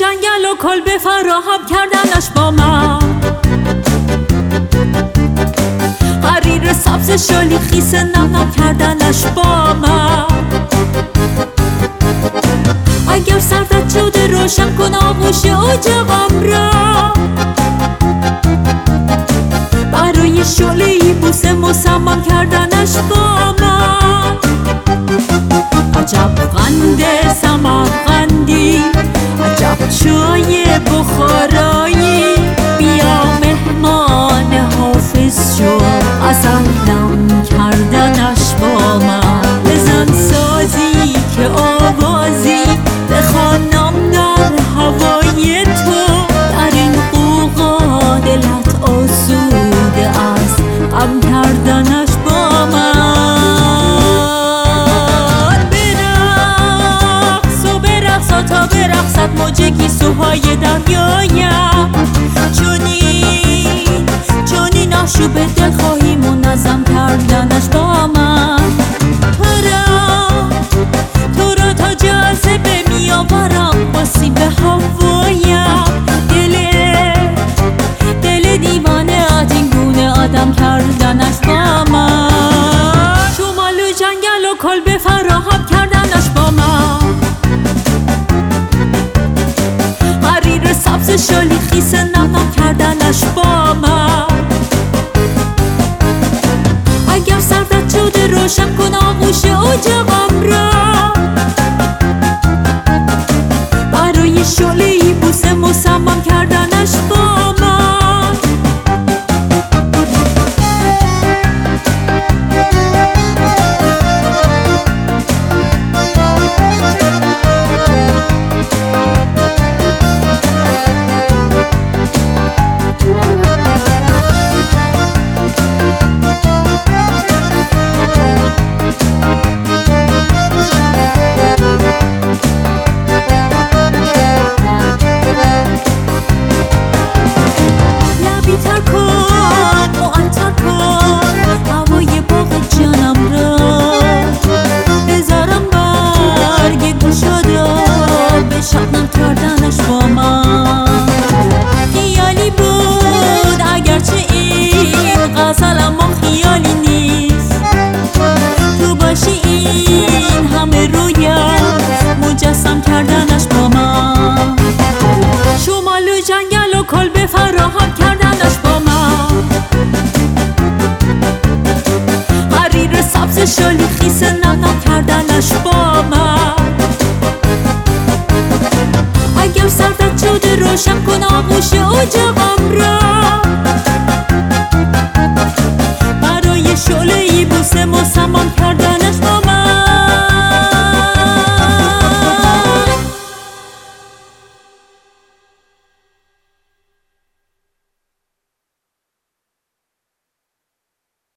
جنگل و کلبه فراهم کردنش با من، حریر سبز شالی خیس نم کردنش با من. اگر سردت شده روشن کن آغوش اجاقم را، برای شعله‌ای بوسه مصمم کردنش با من. عجب قند سمرقندی، عجب چای بخارایی، بیا مهمان حافظ شو غزلم کردنش با من. بزن سازی که آوازی بخوانم در هوای تو، در این قوقا دلت آسوده است غم کردنش با من. تا برقصد موج گیسوهای دریایم، چونین آشوب دلخواهی منظم کردنش با من. تو را تا جاذبه میآورم با سیب هوایم، دل دیوانه ات این گونه آدم کردنش با من. شمال و جنگل و کلبه فراهم کردنش با من، سبز شالی خیس نم کردنش با من. اگر سردت شده روشن کن آغوش اجاقم را، برای شعله‌ای بوسه مصمم کردنش با من. شبنم کردنش با من. خیالی بود اگرچه این غزل، اما خیالی نیست. تو باشی این همه رویم مجسم کردنش با من. شمال و جنگل و کلبه فراهم کردنش با من، حریر سبز شالی خیس نم کردنش با من. اگر سردت شده روشن کن آغوش اجاقم را،